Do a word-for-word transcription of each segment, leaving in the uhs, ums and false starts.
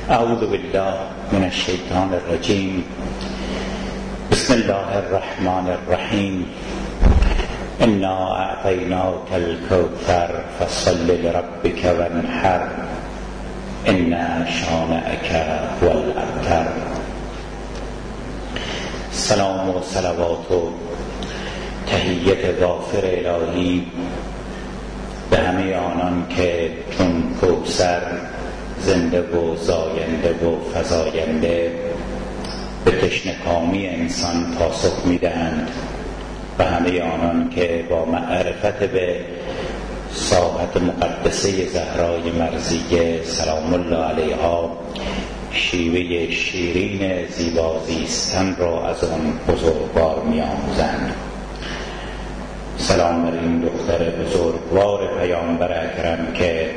اعوذ بالله من الشیطان الرجیم. بسم الله الرحمن الرحیم. انا اعطیناک الکوثر فصل لربک وانحر ان شانئک هو الابتر. سلام و صلوات و تحیت غافر الهی به همه آنان که چون کوثر زنده و زاینده و فزاینده به تشنه‌کامی انسان پاسخ می‌دهند و همه آنان که با معرفت به ساحت مقدسه زهرای مرضیه سلام الله علیها شیوه شیرین زیبازیستن را از آن بزرگوار می‌آموزند. سلام بر این دختر بزرگوار پیامبر اکرم که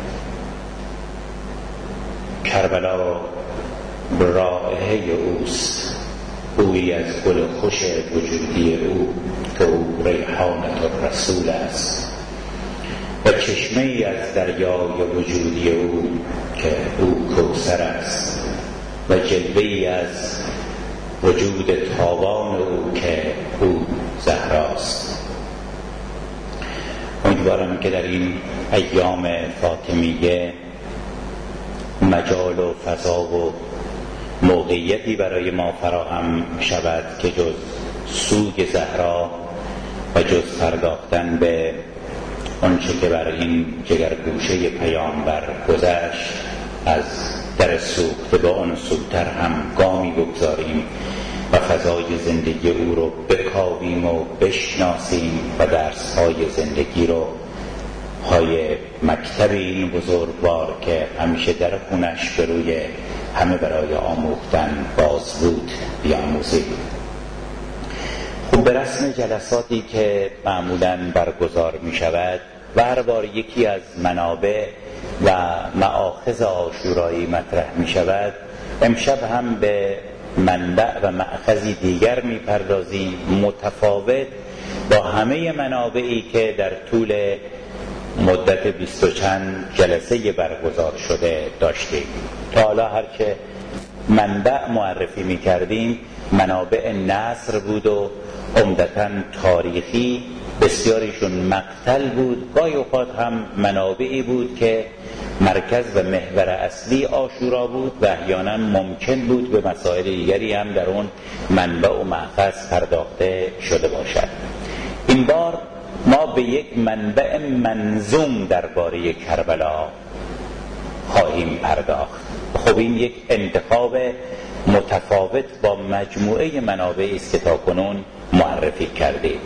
کربلا رائحه اوست، بویی از گل خوش وجودی او که او ریحانة الرسول است و چشمه ای از دریای وجودی او که او کوثر است و جلوه ای از وجود تابان او که او زهراست. امیدوارم که در این ایام فاطمیه مجال و فضا و موقعیتی برای ما فراهم شود که جز سوگ زهرا و جز پرداختن به آنچه که بر این جگرگوشه پیامبر گذشت از در سوخته به آن سوتر هم گامی بگذاریم و فضای زندگی او رو بکاویم و بشناسیم و درس‌های زندگی رو های مکتب این بزرگوار که همیشه در خونش به روی همه برای آموختن باز بود بیاموزیم. خب به رسم جلساتی که معمولاً برگزار می شود و هر بار یکی از منابع و مآخذ عاشورایی مطرح می شود، امشب هم به منبع و مأخذی دیگر می پردازیم متفاوت با همه منابعی که در طول مدت بیست و چند جلسه برگزار شده داشتیم. تا حالا هرچه منبع معرفی می کردیم منابع نثر بود و عمدتاً تاریخی، بسیاریشون مقتل بود، گاهی اوقات هم منابعی بود که مرکز و محور اصلی عاشورا بود و احیانا ممکن بود به مسائل دیگری هم در اون منبع و مأخذ پرداخته شده باشد. این بار ما به یک منبع منظوم درباره کربلا خواهیم پرداخت. خب این یک انتخاب متفاوت با مجموعه منابعی است که تاکنون معرفی کردیم.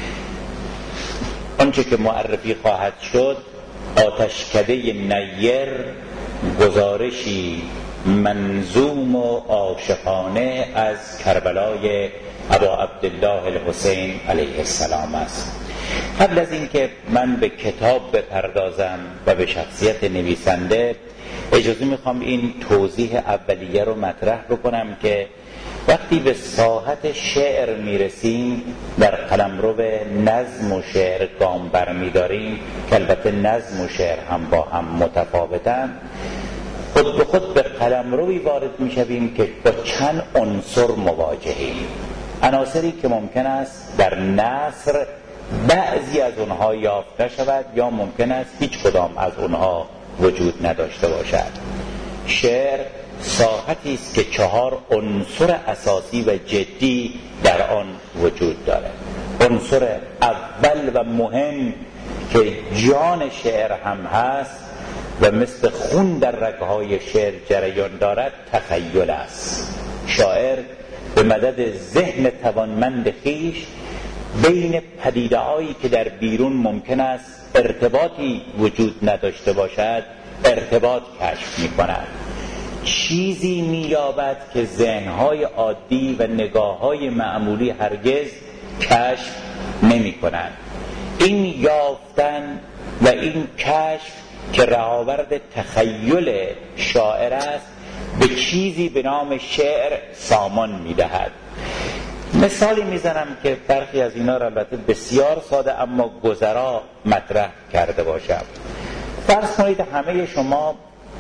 آنچه که معرفی خواهد شد آتشکده نیر، گزارشی منظوم و عاشقانه از کربلای ابا عبدالله الحسین علیه السلام است. قبل از اینکه من به کتاب بپردازم و به شخصیت نویسنده، اجازه میخوام این توضیح اولیه رو مطرح بکنم که وقتی به ساحت شعر میرسیم در قلمرو نظم و شعر گام برمیداریم که البته نظم و شعر هم با هم متفاوتن، خود به خود به قلمروی وارد میشویم که با چند عنصر مواجهیم، عناصری که ممکن است در نثر بعضی از اونها یافت نشود یا ممکن است هیچ کدام از اونها وجود نداشته باشد. شعر ساحتی است که چهار عنصر اساسی و جدی در آن وجود دارد. عنصر اول و مهم که جان شعر هم هست و مثل خون در رگهای شعر جریان دارد تخیل است. شاعر به مدد ذهن توانمند خویش بین پدیده‌هایی که در بیرون ممکن است ارتباطی وجود نداشته باشد ارتباط کشف می‌کند. چیزی می‌یابد که ذهن‌های عادی و نگاه‌های معمولی هرگز کشف نمی‌کنند. این یافتن و این کشف که رهاورد تخیل شاعر است به چیزی به نام شعر سامان می‌دهد. مثالی میزنم که برخی از اینا را البته بسیار ساده اما گذرا مطرح کرده باشم. فرض کنید همه شما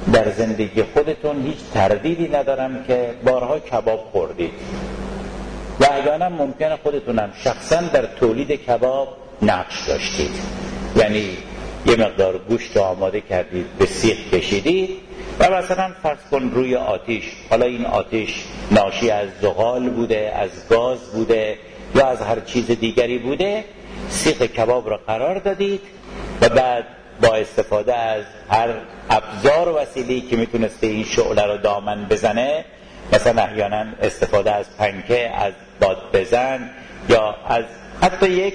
در زندگی خودتون هیچ تردیدی ندارم که بارها کباب خوردید و احیانا ممکنه خودتونم شخصا در تولید کباب نقش داشتید، یعنی یه مقدار گوشت آماده کردید، به سیخ کشیدید و مثلا فرض کن روی آتش، حالا این آتش ناشی از زغال بوده، از گاز بوده یا از هر چیز دیگری بوده، سیخ کباب را قرار دادید و بعد با استفاده از هر ابزار و وسیله‌ای که میتونسته این شعله رو دامن بزنه، مثلا احیانا استفاده از پنکه، از باد بزن یا از حتی یک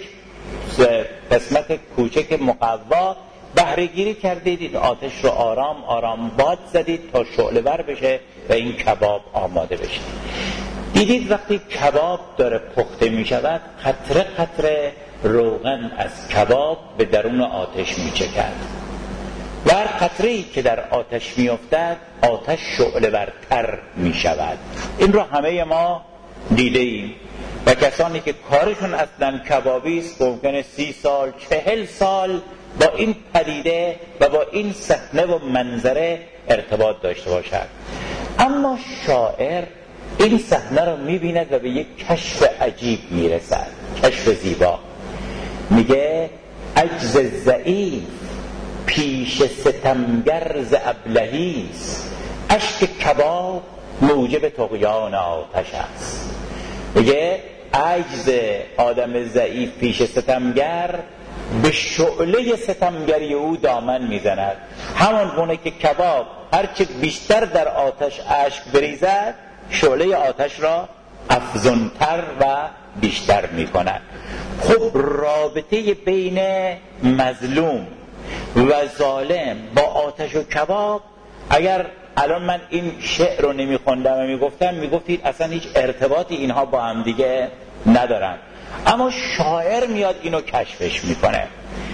قسمت کوچک مقوا بهره گیری کردید، آتش رو آرام آرام باد زدید تا شعله ور بشه و این کباب آماده بشه. دیدید وقتی کباب داره پخته می شود، قطره قطره روغن از کباب به درون آتش می چکد و هر قطره‌ای که در آتش می افتد آتش شعله ورتر می شود. این رو همه ما دیده ایم و کسانی که کارشون اصلا کبابی است ممکنه سی سال چهل سال با این پدیده و با این صحنه و منظره ارتباط داشته باشد. اما شاعر این صحنه رو می‌بیند و به یک کشف عجیب میرسد، کشف زیبا. میگه عجز ضعیف پیش ستمگر ز ابلهیست، اشک کباب موجب طغیان آتش است. میگه عجز آدم ضعیف پیش ستمگر به شعله ستمگری او دامن میزند. همون گونه که کباب هرچه بیشتر در آتش اشک بریزد شعله آتش را افزونتر و بیشتر میکند. خب رابطه بین مظلوم و ظالم با آتش و کباب، اگر الان من این شعر رو نمیخوندم و میگفتم میگفتید اصلا هیچ ارتباطی اینها با هم دیگه ندارن، اما شاعر میاد اینو کشفش میکنه.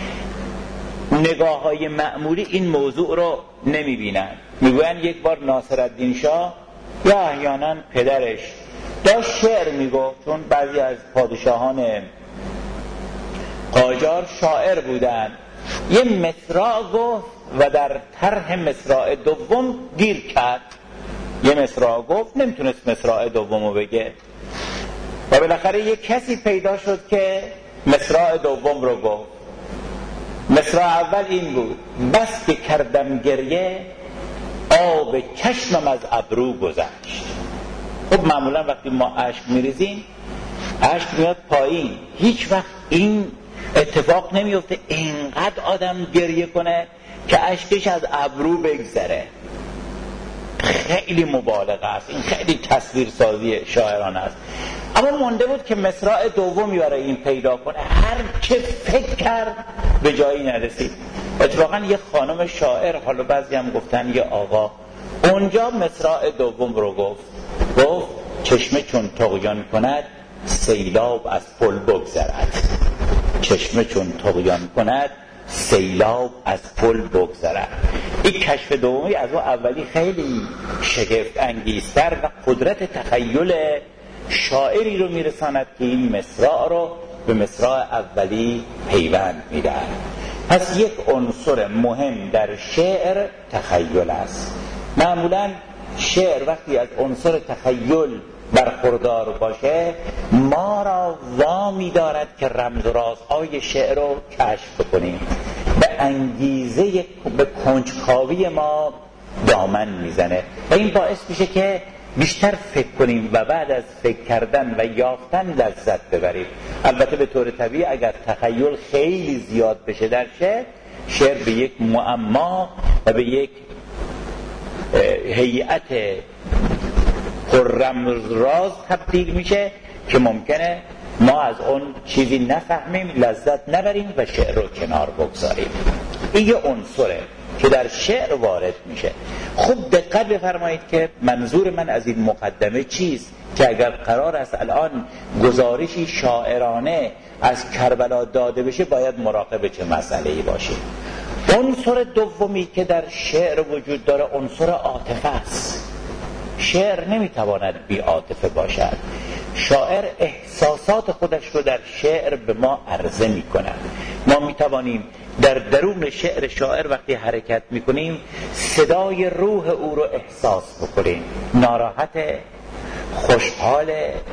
نگاه های معمولی این موضوع رو نمیبینن. میگوین یک بار ناصرالدین شاه یا احیانا پدرش داشت شعر میگفت، چون بعضی از پادشاهان قاجار شاعر بودن، یه مصرع گفت و در طرح مصرع دوم گیر کرد. یه مصرع گفت نمیتونست مصرع دومو بگه و بالاخره یه کسی پیدا شد که مصرع دوم رو گفت. مصرع اول این بود: بس که کردم گریه آب چشمم از ابرو گذشت. خب معمولا وقتی ما اشک میریزیم اشک میاد پایین، هیچ وقت این اتفاق نمیفته اینقدر آدم گریه کنه که اشکش از ابرو بگذره. خیلی مبالغه است، این خیلی تصویرسازی شاعرانه است. اما مونده بود که مصرع دومی برای این پیدا کنه، هر چه فکر کرد به جایی نرسید. اتفاقا یه خانم شاعر، حالا بعضی هم گفتن یه آقا، اونجا مصرع دوم رو گفت. گفت چشمه چون طغیان کند سیلاب از پل بگذرد. چشمه چون طغیان کند سیلاب از پل بگذرد. این کشف دومی از اون اولی خیلی شگفت انگیزتر و قدرت تخیل شاعری رو میرساند که این مصرع رو به مصرع اولی پیوند میدهد. پس یک عنصر مهم در شعر تخیل است. معمولا شعر وقتی از عنصر تخیل برخوردار باشه ما را وامی دارد که رمز و رازهای شعر رو کشف کنیم، به انگیزه به کنجکاوی ما دامن میزنه و این باعث میشه که بیشتر فکر کنیم و بعد از فکر کردن و یافتن لذت ببریم. البته به طور طبیعی اگر تخیل خیلی زیاد بشه در شعر، شعر به یک معما و به یک هیئت پررمز راز تبدیل میشه که ممکنه ما از اون چیزی نفهمیم، لذت نبریم و شعر رو کنار بگذاریم. این یه عنصره که در شعر وارد میشه. خوب دقت بفرمایید که منظور من از این مقدمه چیست، که اگر قرار است الان گزارشی شاعرانه از کربلا داده بشه باید مراقب چه مسئله‌ای باشیم. عنصر دومی که در شعر وجود داره عنصر عاطفه است. شعر نمیتواند بی عاطفه باشد. شاعر احساسات خودش رو در شعر به ما عرضه میکند. ما میتوانیم در درون شعر شاعر وقتی حرکت میکنیم صدای روح او رو احساس بکنیم. ناراحت، خوشحال،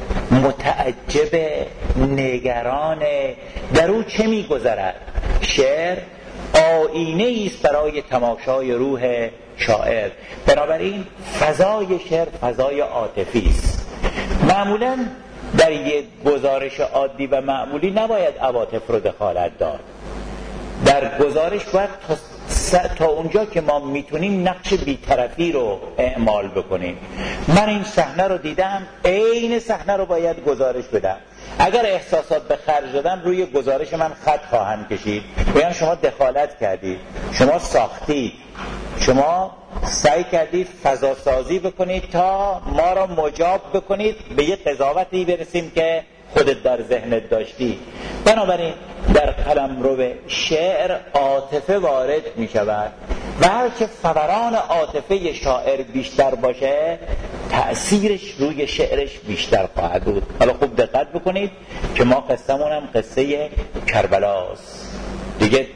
متعجب، نگران، در او چه میگذرد؟ شعر آینه است برای تماشای روح شاعر. بنابراین فضای شعر فضای عاطفی است. معمولا در یک گزارش عادی و معمولی نباید عواطف رو دخالت داد. در گزارش باید تا, تا اونجا که ما میتونیم نقش بی‌طرفی رو اعمال بکنیم. من این صحنه رو دیدم، عین صحنه رو باید گزارش بدم. اگر احساسات به خرج دادم روی گزارش من خط خواهم کشید. بیان شما دخالت کردید، شما ساختید، شما سعی کردید فضا سازی بکنید تا ما را مجاب بکنید به یه قضاوتی برسیم که خودت در ذهنت داشتی. بنابراین در قلمرو شعر عاطفه وارد می شود و هرچه فوران عاطفه شاعر بیشتر باشه تأثیرش روی شعرش بیشتر خواهد بود. حالا خوب دقت بکنید که ما قصه‌مون هم قصه کربلاست دیگه،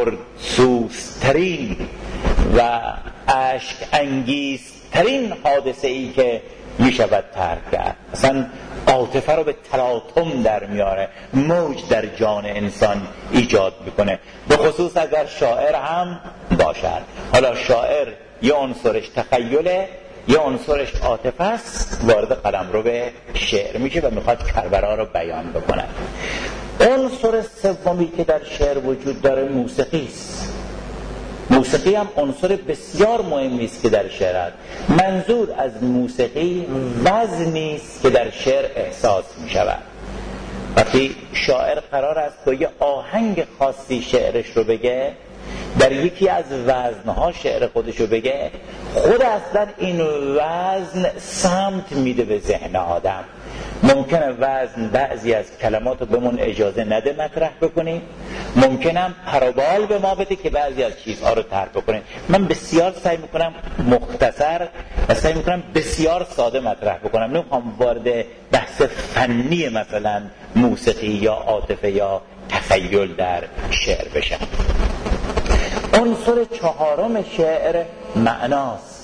پرسوزترین و اشک انگیزترین حادثه ای که می شود ترک کرد. اصلا عاطفه رو به تلاطم در میاره، موج در جان انسان ایجاد میکنه، به خصوص اگر شاعر هم باشد. حالا شاعر یه عنصرش تخیله، یه عنصرش عاطفه است، وارد قلمرو به شعر میشه و میخواد کربلا رو بیان بکنه. عنصر سومی که در شعر وجود داره موسیقی است. موسیقی هم عنصر بسیار مهمی است که در شعر است. منظور از موسیقی وزنی است که در شعر احساس می شود. وقتی شاعر قرار است با یه آهنگ خاصی شعرش رو بگه، در یکی از وزنها شعر خودش رو بگه، خود اصلا این وزن سمت میده به ذهن آدم. ممکنه وزن بعضی از کلمات رو بهمون اجازه نده مطرح بکنیم، ممکنه هم پروبال به ما بده که بعضی از چیزها رو ترک بکنیم. من بسیار سعی میکنم مختصر و سعی میکنم بسیار ساده مطرح بکنم، نمیخوام وارد بحث فنی مثلا موسیقی یا عاطفه یا تخیل در شعر بشم. عنصر چهارم شعر معناست،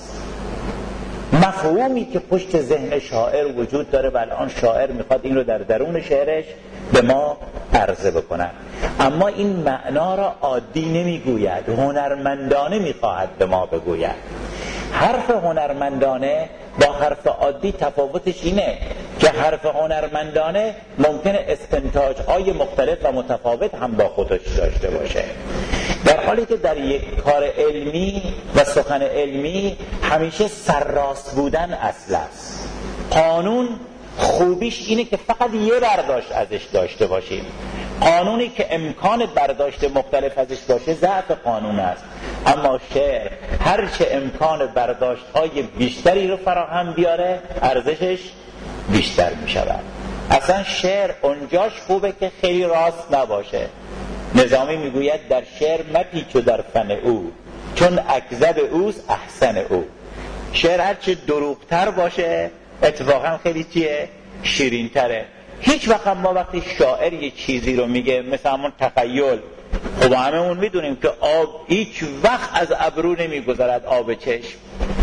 مفهومی که پشت ذهن شاعر وجود داره و الان شاعر میخواد این رو در درون شعرش به ما عرضه بکنه. اما این معنا را عادی نمیگوید، هنرمندانه میخواهد به ما بگوید. حرف هنرمندانه با حرف عادی تفاوتش اینه که حرف هنرمندانه ممکنه استنتاج‌های مختلف و متفاوت هم با خودش داشته باشه، در حالی که در یک کار علمی و سخن علمی همیشه سرراست بودن اصل است. قانون خوبیش اینه که فقط یه برداشت ازش داشته باشیم. قانونی که امکان برداشت مختلف ازش باشه ضعف قانون است. اما شعر هرچه امکان برداشت های بیشتری رو فراهم بیاره ارزشش بیشتر می شود. اصلا شعر اونجاش خوبه که خیلی راست نباشه. نظامی میگوید در شعر مپیچ و در فن او، چون اکذب اوست احسن او. شعر هرچه دروغتر باشه اتفاقا خیلی چیه؟ شیرین تره. هیچ وقت ما وقتی شاعر یه چیزی رو میگه مثل همون تخیل، خب همه اون میدونیم که آب هیچ وقت از ابرو نمیگذرد آب چشم،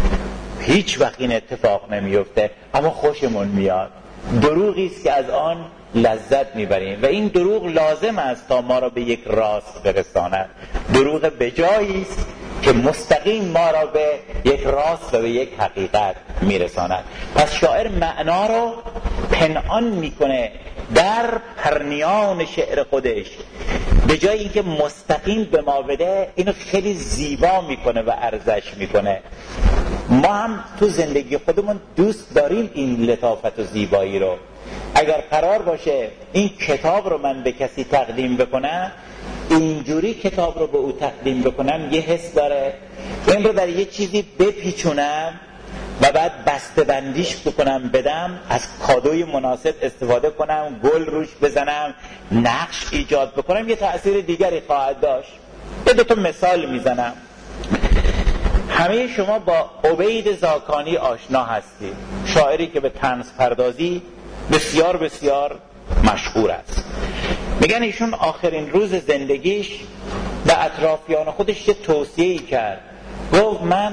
هیچ وقت این اتفاق نمیفته، اما خوشمون میاد. دروغی است که از آن لذت میبریم و این دروغ لازم است تا ما را به یک راست برساند. دروغ بجایی است که مستقیم ما را به یک راست و به یک حقیقت میرساند. پس شاعر معنا رو پنهان میکنه در پرنیان شعر خودش، به جای اینکه مستقیم به ما بده اینو خیلی زیبا میکنه و ارزش میکنه. ما هم تو زندگی خودمون دوست داریم این لطافت و زیبایی رو. اگر قرار باشه این کتاب رو من به کسی تقدیم بکنم، اینجوری کتاب رو به او تقدیم بکنم، یه حس داره این رو در یه چیزی بپیچونم و بعد بسته بندیش بکنم بدم، از کادوی مناسب استفاده کنم، گل روش بزنم، نقش ایجاد بکنم، یه تأثیر دیگری خواهد داشت. یه دو تا مثال میزنم. همه شما با عبید زاکانی آشنا هستید، شاعری که به طنز پردازی بسیار بسیار مشهور است. میگن ایشون آخرین روز زندگیش و اطرافیان خودش یه توصیه‌ای کرد. گفت من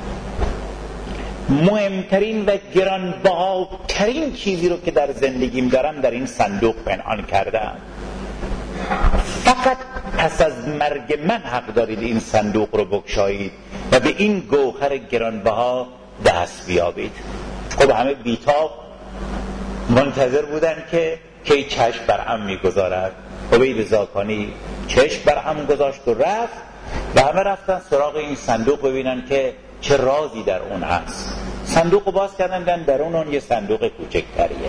مهمترین و گرانبهاترین چیزی رو که در زندگیم دارم در این صندوق پنهان کردم. فقط پس از مرگ من حق دارید این صندوق رو بگشایید و به این گوهر گرانبها دست بیابید. خب همه بیتاب منتظر بودن که کی چشم بر هم میگذارد. عبید زاکانی چشم بر هم گذاشت و رفت و همه رفتن سراغ این صندوق ببینن که چه رازی در اون هست. صندوق رو باز کردن، دیدن درون اون یه صندوق کوچکتریه.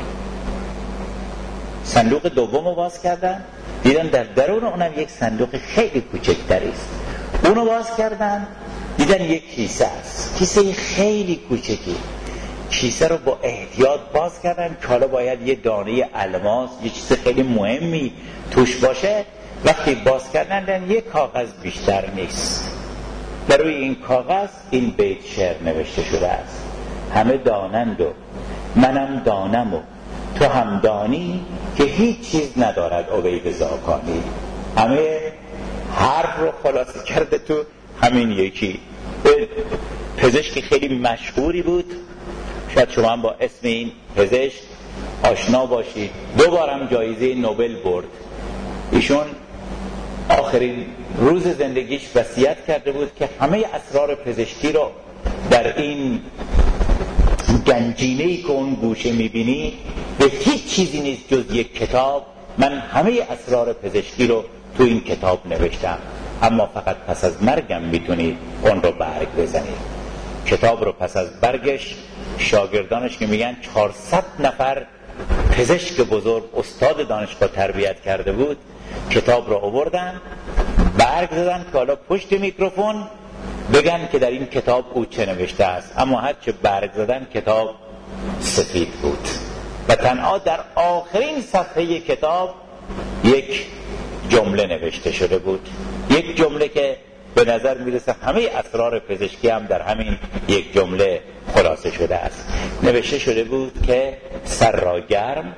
صندوق دوم رو باز کردن، دیدن در درون اونم یک صندوق خیلی کوچکتری است. اونو باز کردن، دیدن یک کیسه است، کیسه خیلی کوچکی. کیسه رو با احتیاط باز کردن که حالا باید یه دانه الماس، یه چیز خیلی مهمی توش باشه. وقتی باز کردن دیدن یه کاغذ بیشتر نیست. در روی این کاغذ این بیت شعر نوشته شده است: همه دانند و منم دانم و تو هم دانی که هیچ چیز ندارد عبید زاکانی. همه حرف رو خلاصه کرده تو همین یکی. پزشک خیلی مشهوری بود، شاید شما هم با اسم این پزشک آشنا باشید. دو بارم جایزه نوبل برد. ایشون آخرین روز زندگیش وصیت کرده بود که همه اسرار پزشکی رو در این گنجینه‌ای که اون گوشه می‌بینی به هیچ چیزی نیست جز یک کتاب. من همه اسرار پزشکی رو تو این کتاب نوشتم، اما فقط پس از مرگم میتونید اون رو برگ بزنید. کتاب رو پس از برگش شاگردانش که میگن چهارصد نفر پزشک بزرگ استاد دانشگاه تربیت کرده بود، کتاب رو آوردن برگ زدن که حالا پشت میکروفون بگن که در این کتاب او چه نوشته است. اما هر چه برگ زدن کتاب سفید بود و تنها در آخرین صفحه کتاب یک جمله نوشته شده بود، یک جمله که به نظر میرسه همه اسرار پزشکی هم در همین یک جمله خلاصه شده است. نوشته شده بود که سر را گرم،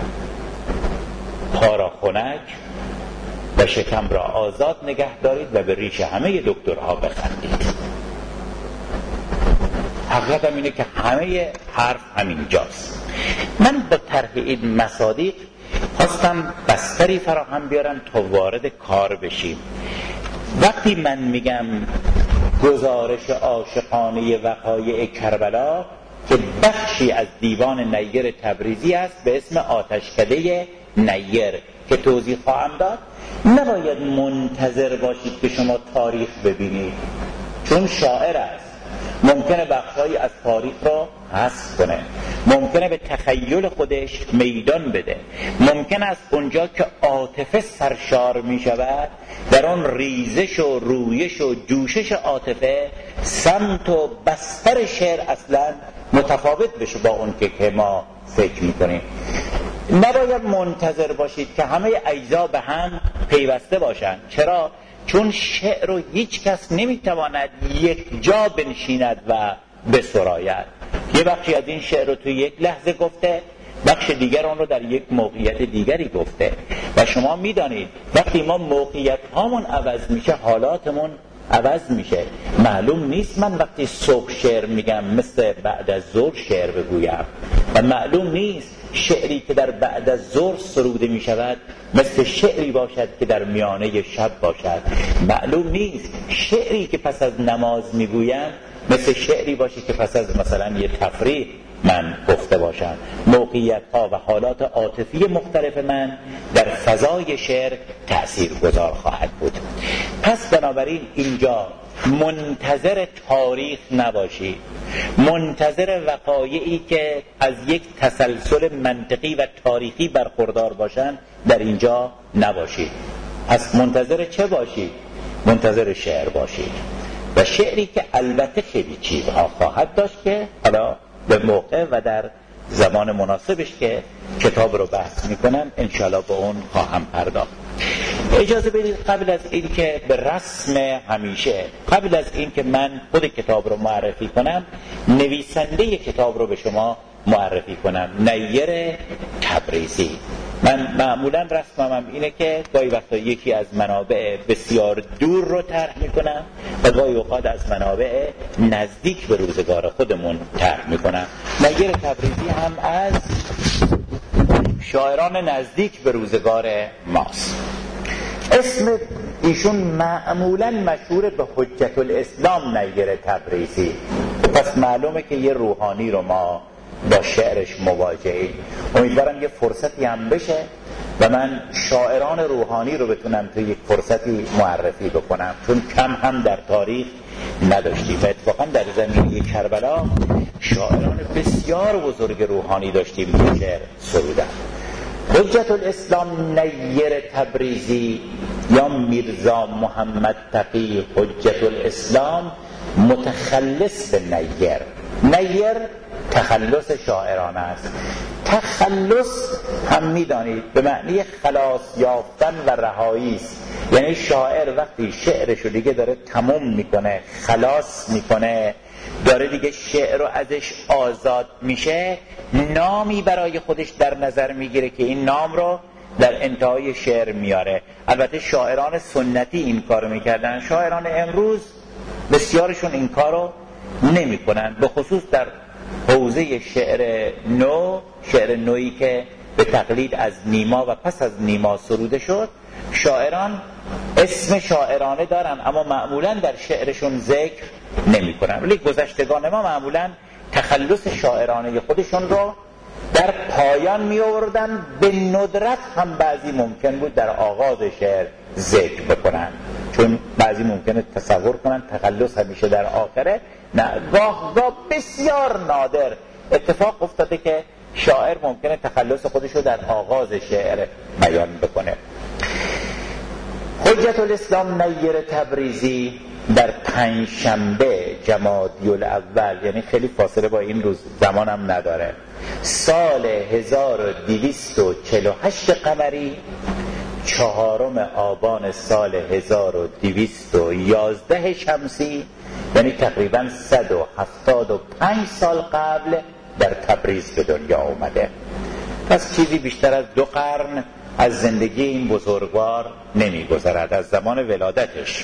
پا را خنک و شکم را آزاد نگه دارید و به ریش همه دکترها بخندید. حقیقت هم اینه که همه حرف همین جاست. من با طرح این مصادیق خواستم بستری فراهم بیارم تا وارد کار بشیم. وقتی من میگم گزارش عاشقانه وقایع کربلا که بخشی از دیوان نیر تبریزی است به اسم آتشکده نیر که توضیح خواهم داد، نباید منتظر باشید که شما تاریخ ببینید، چون شاعر است. ممکنه بخشایی از تاریخ را حذف کنه، ممکنه به تخیل خودش میدان بده، ممکنه از اونجا که عاطفه سرشار می شود در اون ریزش و رویش و جوشش عاطفه سمت و بستر شعر اصلا متفاوت بشه با اون که ما فکر می کنیم. نباید منتظر باشید که همه اجزا به هم پیوسته باشند. چرا؟ چون شعر رو هیچ کس نمیتواند یک جا بنشیند و بسراید. یه بخشی از این شعر رو تو یک لحظه گفته، بخش دیگر اون رو در یک موقعیت دیگری گفته و شما میدانید وقتی ما موقعیت هامون عوض میشه حالاتمون عوض میشه. معلوم نیست من وقتی صبح شعر میگم مثل بعد از ظهر شعر بگویم و معلوم نیست شعری که در بعد از ظهر سروده می شود مثل شعری باشد که در میانه شب باشد. معلوم نیست شعری که پس از نماز می گویم مثل شعری باشه که پس از مثلا یه تفریح من گفته باشم. موقعیت ها و حالات عاطفی مختلف من در فضای شعر تأثیر گذار خواهد بود. پس بنابراین اینجا منتظر تاریخ نباشید، منتظر وقایعی که از یک تسلسل منطقی و تاریخی برخوردار باشند در اینجا نباشید. پس منتظر چه باشید؟ منتظر شعر باشید و شعری که البته خیلی چیزها خواهد داشت که حالا به موقع و در زمان مناسبش که کتاب رو بحث میکنم انشاءالله به اون خواهم پرداخت. اجازه بدید قبل از این که به رسم همیشه قبل از این که من خود کتاب رو معرفی کنم نویسنده کتاب رو به شما معرفی کنم. نیر تبریزی. من معمولا رسمم اینه که گاهی وقتا یکی از منابع بسیار دور رو طرح میکنم و گاهی اوقات از منابع نزدیک به روزگار خودمون طرح میکنم. نیر تبریزی هم از شاعران نزدیک به روزگار ماست. اسم ایشون معمولا مشهور به حجت الاسلام نیر تبریزی، پس معلومه که یه روحانی رو ما با شعرش مواجهیم. امیدوارم یه فرصتی هم بشه و من شاعران روحانی رو بتونم تو یک فرصتی معرفی بکنم، چون کم هم در تاریخ نداشتیم و اتفاقا در زمینه کربلا شاعران بسیار بزرگ روحانی داشتیم که شعر سرودن. حجت الاسلام نیر تبریزی یا میرزا محمد تقی حجت الاسلام متخلص به نیر. نیر تخلص شاعران است. تخلص هم میدانید به معنی خلاص یافتن و رهایی است. یعنی شاعر وقتی شعرش رو دیگه داره تموم میکنه، خلاص میکنه، داره دیگه شعر رو ازش آزاد میشه، نامی برای خودش در نظر میگیره که این نام رو در انتهای شعر میاره. البته شاعران سنتی این کارو میکردن، شاعران امروز بسیارشون این کارو نمیکنن، به خصوص در حوزه شعر نو، شعر نویی که به تقلید از نیما و پس از نیما سروده شد. شاعران اسم شاعرانه دارن اما معمولا در شعرشون ذکر نمی کنن، ولی گذشتگان ما معمولا تخلص شاعرانه خودشون رو در پایان می آوردن. به ندرت هم بعضی ممکن بود در آغاز شعر ذکر بکنن، چون بعضی ممکنه تصور کنن تخلص همیشه در آخره. نه، گاه گاه بسیار نادر اتفاق افتاده که شاعر ممکنه تخلص خودش رو در آغاز شعر بیان بکنه. حجت الاسلام نیر تبریزی در پنجشنبه جمادی الاول، یعنی خیلی فاصله با این روز زمانم نداره، سال هزار و دویست و چهل و هشت قمری، چهارم آبان سال هزار و دویست و یازده شمسی، یعنی تقریبا صد و هفتاد و پنج سال قبل در تبریز به دنیا اومده. پس چیزی بیشتر از دو قرن از زندگی این بزرگوار نمی‌گذرد از زمان ولادتش.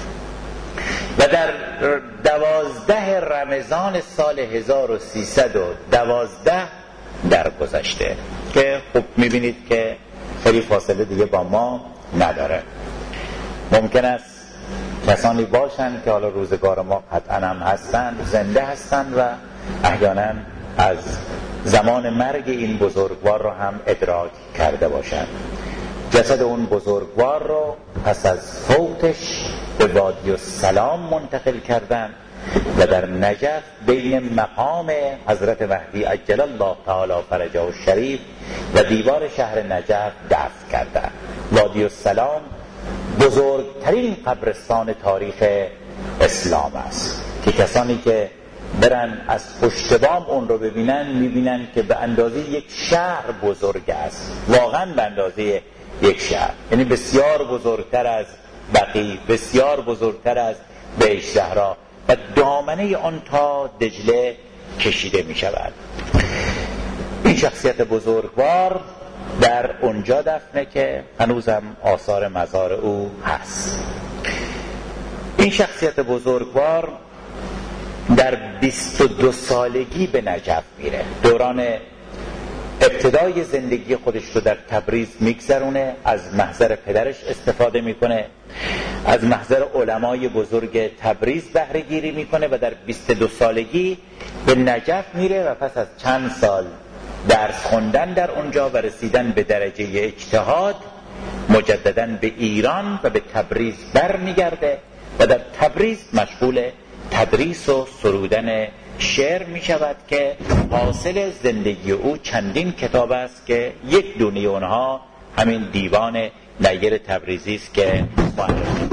و در دوازده رمضان سال هزار و سیصد و دوازده درگذشته که خب می‌بینید که خیلی فاصله دیگه با ما نداره. ممکن است کسانی باشند که حالا روزگار ما قطعاً هم هستند، زنده هستند و احیانا از زمان مرگ این بزرگوار رو هم ادراک کرده باشند. جسد اون بزرگوار رو پس از فوتش به وادی السلام منتقل کردند و در نجف بین مقام حضرت مهدی عجل الله تعالی فرجه الشریف و دیوار شهر نجف دفن کردند. وادی السلام بزرگترین قبرستان تاریخ اسلام است که کسانی که برن از پشت بام اون رو ببینن میبینن که به اندازه یک شهر بزرگ است، واقعا به اندازه یک شهر، یعنی بسیار بزرگتر از بقیع، بسیار بزرگتر از بیش زهرا و دامنه آن تا دجله کشیده می شود. این شخصیت بزرگوار در اونجا دفنه که هنوزم آثار مزار او هست. این شخصیت بزرگوار در بیست و دو سالگی به نجف میره. دوران ابتدای زندگی خودش رو در تبریز میگذرونه، از محضر پدرش استفاده میکنه، از محضر علمای بزرگ تبریز بهره گیری میکنه و در بیست و دو سالگی به نجف میره و پس از چند سال درس خوندن در اونجا و رسیدن به درجه اجتهاد مجدداً به ایران و به تبریز برمیگرده و در تبریز مشغول تدریس و سرودن شعر می شود که حاصل زندگی او چندین کتاب است که یک دونه اونها همین دیوان نیر تبریزی است که معرفی.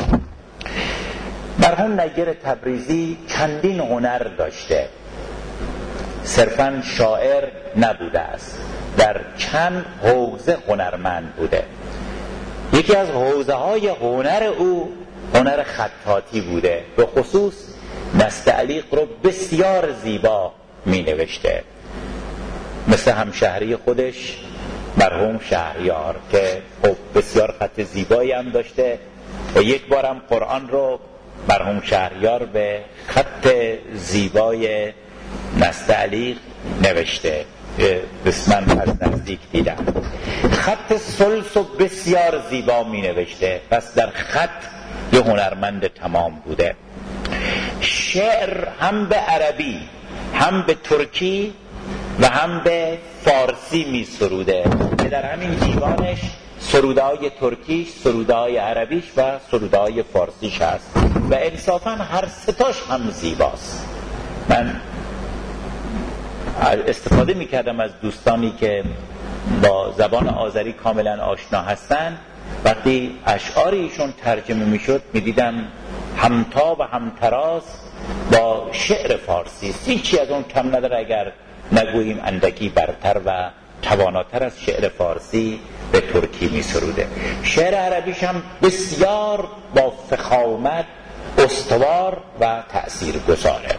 مرحوم نیر تبریزی چندین هنر داشته، صرفاً شاعر نبوده است، در چند حوزه هنرمند بوده. یکی از حوزه های هنر او هنر خطاطی بوده، به خصوص نستعلیق رو بسیار زیبا می نوشته. مثل همشهری خودش مرحوم شهریار که خب بسیار خط زیبایی هم داشته و یک بارم قرآن رو مرحوم شهریار به خط زیبای نستعلیق نوشته، بسمن از نزدیک دیدم. خط سلس و بسیار زیبا می نوشته، پس در خط یه هنرمند تمام بوده. شعر هم به عربی هم به ترکی و هم به فارسی می سروده که در همین دیوانش سرودهای ترکیش، سرودهای عربیش و سرودهای فارسیش هست و انصافاً هر ستاش هم زیباست. من استفاده می کردم از دوستانی که با زبان آذری کاملا آشنا هستن، وقتی اشعاری ایشون ترجمه می شد می دیدم همتا و همتراز با شعر فارسی، هیچی از اون کم نداره، اگر نگوییم اندکی برتر و تواناتر از شعر فارسی به ترکی می سروده. شعر عربیش هم بسیار با فخامت استوار و تأثیر گذاره.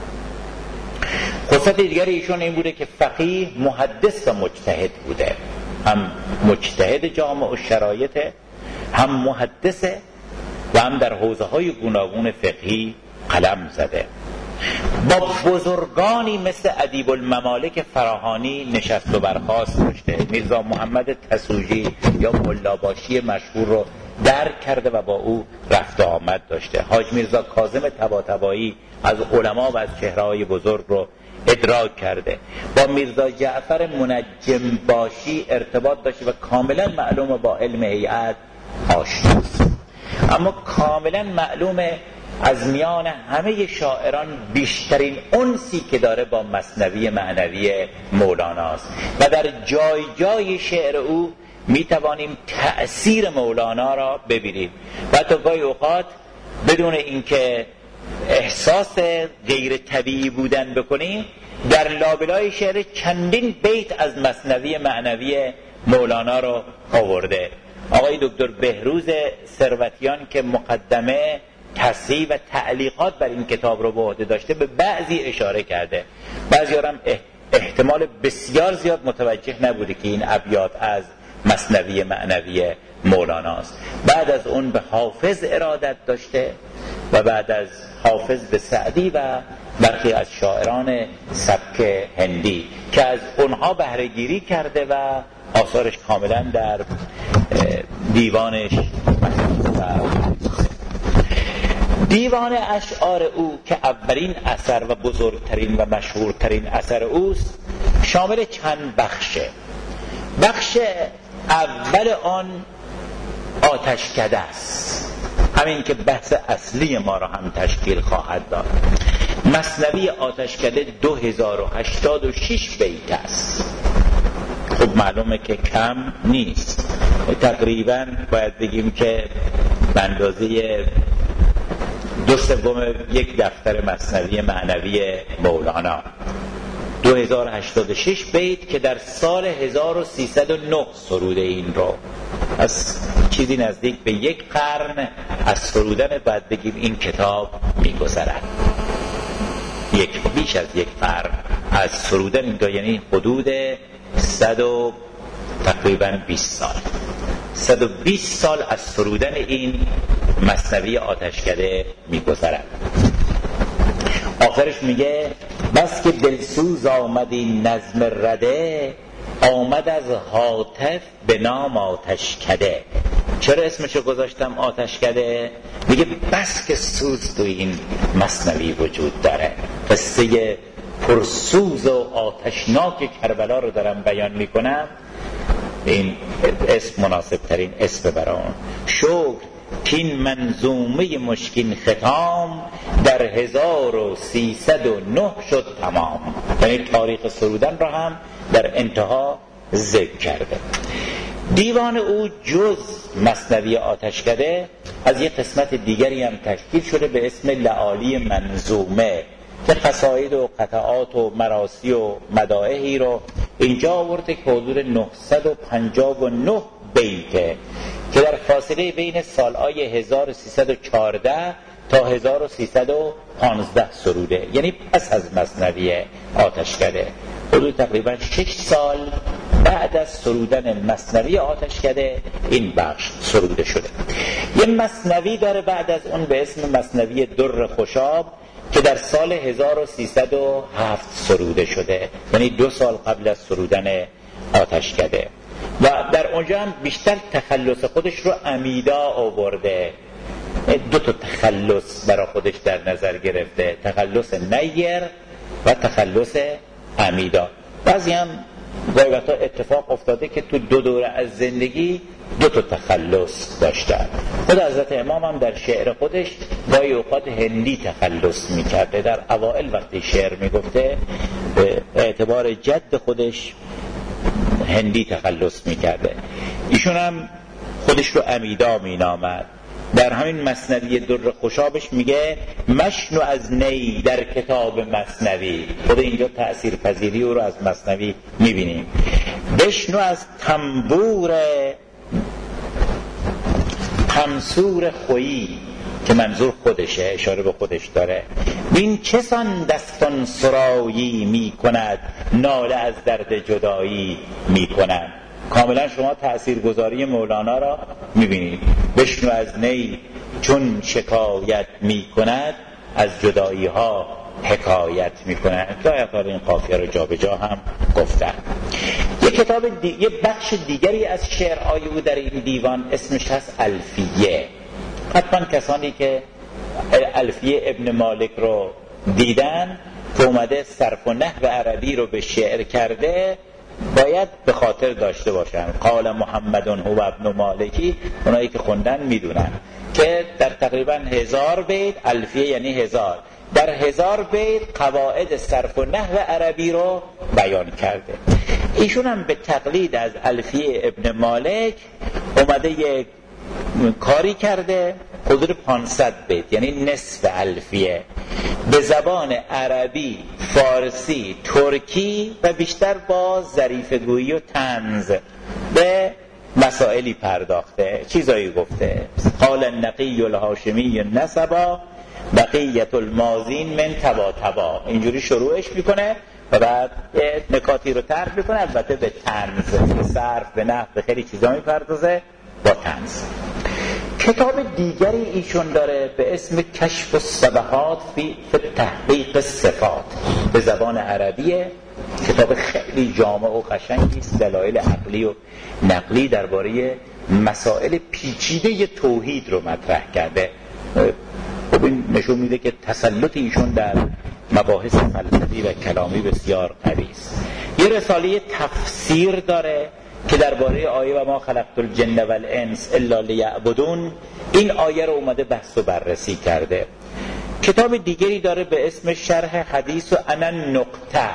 خصوصیت دیگر ایشون این بوده که فقیه، محدث و مجتهد بوده، هم مجتهد جامع و شرایطه، هم محدثه و هم در حوزه های گوناگون فقهی قلم زده. با بزرگانی مثل ادیب الممالک فراهانی نشست و برخاست داشته. میرزا محمد تسوجی یا ملاباشی مشهور رو درک کرده و با او رفت و آمد داشته. حاج میرزا کاظم طباطبایی از علما و از چهره‌های بزرگ رو ادراک کرده. با میرزا جعفر منجم باشی ارتباط داشته و کاملا معلومه با علم هیئت آشناست. اما کاملا معلومه از میان همه شاعران بیشترین انسی که داره با مثنوی معنوی مولاناست و در جای جای شعر او میتوانیم تأثیر مولانا را ببینیم و حتی گاهی اوقات بدون اینکه احساس غیر طبیعی بودن بکنیم در لابلای شعر چندین بیت از مثنوی معنوی مولانا رو آورده. آقای دکتر بهروز ثروتیان که مقدمه تصحیح و تعلیقات بر این کتاب رو به عهده داشته به بعضی اشاره کرده، بعضی هم احتمال بسیار زیاد متوجه نبوده که این ابیات از مثنوی معنوی مولاناست. بعد از اون به حافظ ارادت داشته و بعد از حافظ به سعدی و برخی از شاعران سبک هندی که از اونها بهره گیری کرده و آثارش کاملا در دیوانش دیوان اشعار او که اولین اثر و بزرگترین و مشهورترین اثر اوست شامل چند بخشه. بخش اول آن آتشکده است، همین که بحث اصلی ما را هم تشکیل خواهد داد. مثنوی آتشکده دو هزار و هشتاد و شش بیت است. خب معلومه که کم نیست، تقریبا باید بگیم که به اندازه دو سوم یک دفتر مثنوی معنوی مولانا. دو هزار و هشتاد و شش بیت که در سال هزار و سیصد و نه سروده این رو، از چیزی نزدیک به یک قرن از سرودن باید بگیم این کتاب می‌گذرد. یک بیش از یک قرن از سرودن این رو، یعنی حدود صد و تقریبا بیست سال صد و بیست سال از سرودن این مثنوی آتشکده می‌گذرد. آخرش میگه بس که دلسوز آمد این نظم رده، آمد از هاتف به نام آتشکده. چرا اسمشو گذاشتم آتشکده؟ میگه بس که سوز تو این مثنوی وجود داره. قصه پرسوز و آتشناک کربلا رو دارم بیان میکنم، این اسم مناسب ترین اسم برام. شکر که این منظومه مشکین ختام در هزار و سیصد و نه شد تمام. یعنی تاریخ سرودن را هم در انتها ذکر کرده. دیوان او جز مثنوی آتشکده از یک قسمت دیگری هم تشکیل شده به اسم لعالی منظومه که قصاید و قطعات و مراسی و مدائحی رو اینجا آورده که حدود نهصد و پنجاه و نه بیته که در فاصله بین سالهای هزار و سیصد و چهارده تا هزار و سیصد و پانزده سروده، یعنی پس از مثنوی آتشکده حدود تقریبا شش سال بعد از سرودن مثنوی آتشکده این بخش سروده شده. یه مثنوی داره بعد از اون به اسم مثنوی در خوشاب که در سال هزار و سیصد و هفت سروده شده، یعنی دو سال قبل از سرودن آتشکده، و در اونجا هم بیشتر تخلص خودش رو عمیدا آورده. دو تا تخلص برای خودش در نظر گرفته، تخلص نیر و تخلص عمیدا. بعضی هم گاهی وقتا اتفاق افتاده که تو دو دوره از زندگی دو تا تخلص داشتن. خود حضرت امام هم در شعر خودش گاهی اوقات هندی تخلص میکرده. در اوائل وقتی شعر میگفته به اعتبار جد خودش هندی تخلص میکرده. ایشون هم خودش رو عمیدا مینامد. در همین مثنوی در خوشابش میگه مشنو از نی در کتاب مثنوی. خود اینجا تأثیر پذیری او رو از مثنوی میبینیم. بشنو از تنبور پمسور خویی، که منظور خودشه، اشاره به خودش داره. بین چه سان دستان سرایی میکند، ناله از درد جدایی میکند. کاملا شما تأثیرگذاری مولانا را میبینید. بشنو از نی چون شکایت میکند، از جدایی ها حکایت میکند. گاهی این قافیه رو جا به جا هم گفتن. یه کتاب دی... یه بخش دیگری از شعرهای او در این دیوان اسمش هست الفیه. حتما کسانی که الفیه ابن مالک رو دیدن که اومده صرف و نحو عربی رو به شعر کرده باید به خاطر داشته باشن. قال محمدون هو ابن مالکی، اونایی که خوندن میدونن که در تقریبا هزار بیت، الفیه یعنی هزار، در هزار بیت قواعد صرف و نحو عربی رو بیان کرده. ایشون هم به تقلید از الفیه ابن مالک اومده یک کاری کرده حدود پانصد بیت، یعنی نصف الفیه، به زبان عربی، فارسی، ترکی و بیشتر با ظریفگویی و طنز به مسائلی پرداخته. چیزایی گفته قال النقی الهاشمی نسبا بقیت المازین من تبا تبا، اینجوری شروعش میکنه و بعد نکاتی رو طرح میکنه، البته به طنز، به صرف، به نحو، به خیلی چیزا میپردازه با طنز. کتاب دیگری ایشون داره به اسم کشف الصبحات فی تحقیق صفات، به زبان عربیه. کتاب خیلی جامع و قشنگی است، دلایل عقلی و نقلی درباره مسائل پیچیده توحید رو مطرح کرده. خب این نشون میده که تسلط ایشون در مباحث فلسفی و کلامی بسیار قوی است. یه رساله تفسیر داره که درباره آیه و ما خلقت الجن والانس الا لیعبدون، این آیه رو اومده بحث و بررسی کرده. کتاب دیگری داره به اسم شرح حدیث و انا نقطه.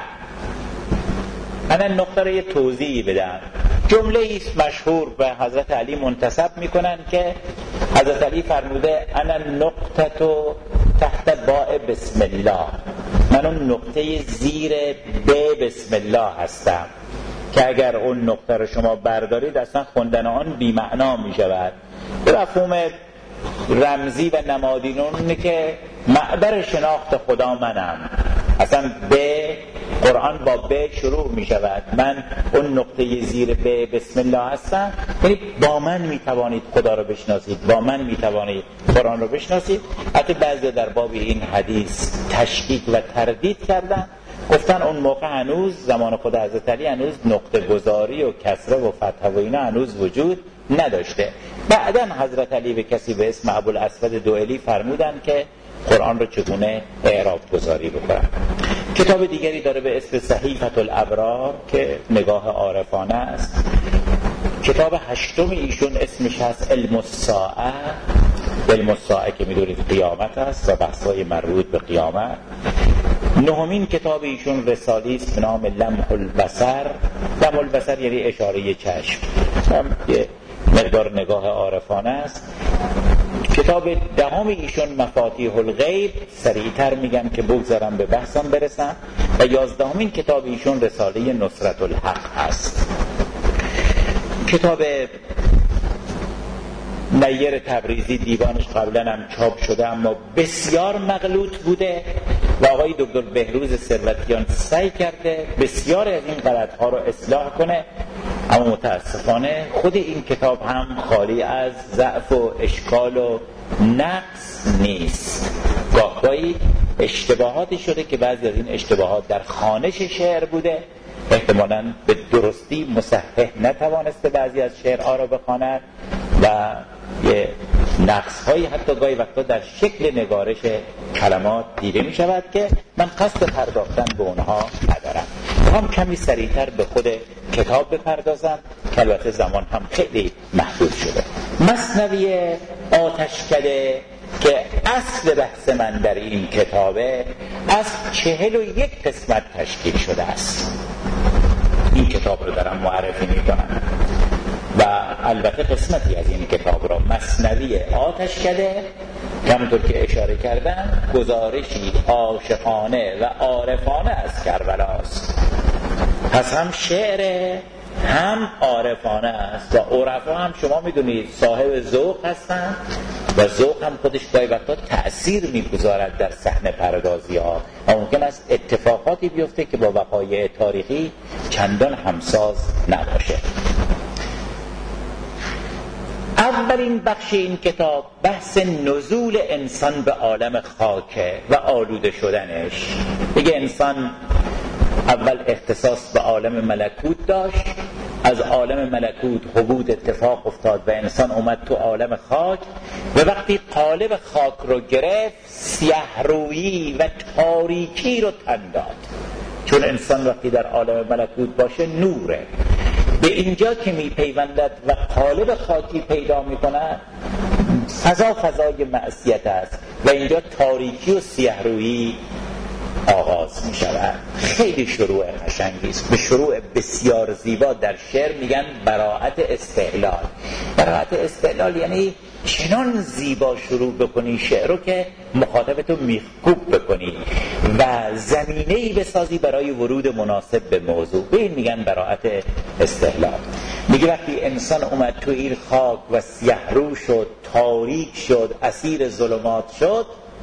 انا نقطه رو یه توضیحی بدم. جمله ایست مشهور به حضرت علی منتسب میکنن که حضرت علی فرموده انا نقطه تو تحت باء بسم الله، من اون نقطه زیر ب بسم الله هستم، که اگر اون نقطه رو شما بردارید اصلا خوندن آن بی معنا می شود. به مفهوم رمزی و نمادین اونه که معبر شناخت خدا منم. اصلا به قرآن با به شروع می شود، من اون نقطه زیر به بسم الله هستم، یعنی با من می توانید خدا رو بشناسید، با من می توانید قرآن رو بشناسید. حتی بعضی در باب این حدیث تشکیک و تردید کردن، گفتن اون موقع هنوز زمان خود حضرت علی هنوز نقطه گذاری و کسره و فتحه و اینا هنوز وجود نداشته. بعداً حضرت علی به کسی به اسم ابوالاسود دوئلی فرمودن که قرآن رو چگونه اعراب گذاری بکنن. کتاب دیگری داره به اسم صحیفة الابرار که نگاه عارفانه است. کتاب هشتم ایشون اسمش هست علم الساعه. علم الساعه که میدونید قیامت است و بحث‌های مربوط به قیامت. نهمین کتاب ایشون رسالی است به نام لمح البصر. لمح البصر یعنی اشاره چشم، هم یه مقدار نگاه عارفانه است. کتاب دهم ایشون مفاتیح الغیب، سریعتر میگم که بگذارم به بحثم برسم. و یازدهمین کتاب ایشون رساله نصرت الحق است. کتاب نیر تبریزی دیوانش قبلا هم چاپ شده اما بسیار مغلوط بوده. و آقای دکتر بهروز ثروتیان سعی کرده بسیار از این غلط‌ها رو اصلاح کنه، اما متاسفانه خود این کتاب هم خالی از ضعف و اشکال و نقص نیست. گاهی اشتباهاتی شده که بعضی از این اشتباهات در خوانش شعر بوده، احتمالاً به درستی مصحح نتوانسته بعضی از شعرها را بخواند و یه نقص‌هایی حتی گاهی وقتا در شکل نگارش کلمات دیده می شود که من قصد پرداختن به اونها ندارم. هم کمی سریعتر به خود کتاب بپردازم که البته زمان هم خیلی محدود شده. مثنوی آتشکده که اصل بحث من در این کتابه از چهل و یک قسمت تشکیل شده است. این کتاب رو دارم معرفی می کنم و البته قسمتی از این کتاب را مثنوی آتشکده که همونطور که اشاره کردم گزارشی عاشقانه و عارفانه از کربلاست. پس هم شعر هم عارفانه است و عرفا هم شما میدونید صاحب ذوق هستن و ذوق هم خودش گاهی وقتا تأثیر میگذارد در صحنه پردازی ها و ممکن است اتفاقاتی بیفته که با وقایع تاریخی چندان همساز نباشه. اولین بخش این کتاب بحث نزول انسان به عالم خاک و آلوده شدنش. دیگه انسان اول اختصاص به عالم ملکوت داشت، از عالم ملکوت حبود اتفاق افتاد و انسان اومد تو عالم خاک و وقتی قالب خاک رو گرفت سیه رویی و تاریکی رو تن داد، چون انسان وقتی در عالم ملکوت باشه نوره. به اینجا که می پیوندد و قالب خاکی پیدا می کند فضا فضای معصیت است و اینجا تاریکی و سیه رویی آغاز می شود. خیلی شروع قشنگی است، به شروع بسیار زیبا. در شعر میگن براءت استحلال. براءت استحلال یعنی چنان زیبا شروع بکنی شعر رو که مخاطبتو میخکوب بکنی و زمینه‌ای بسازی برای ورود مناسب به موضوع. به این میگن براءت استحلال. میگه وقتی انسان اومد تو این خاک و سیه رو شد، تاریک شد، اسیر ظلمات شد،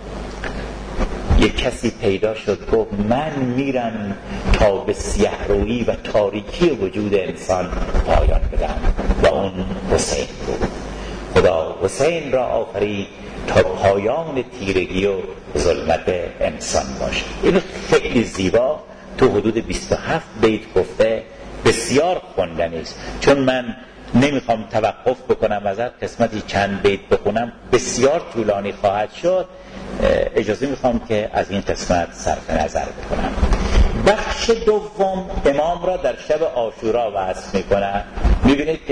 یک کسی پیدا شد گفت من میرم تا به سیه رویی و تاریکی وجود انسان پایان بدم و اون حسین بود. خدا حسین را آفرید تا پایان تیرگی و ظلمت انسان باشه. این خیلی زیبا تو حدود بیست و هفت بیت گفته، بسیار خوندنی است. چون من نمیخوام توقف بکنم ازت قسمتی چند بیت بخونم، بسیار طولانی خواهد شد، اجازه میخوام که از این قسمت صرف نظر بکنم. بخش دوم امام را در شب عاشورا وصف میکنه. میبینید که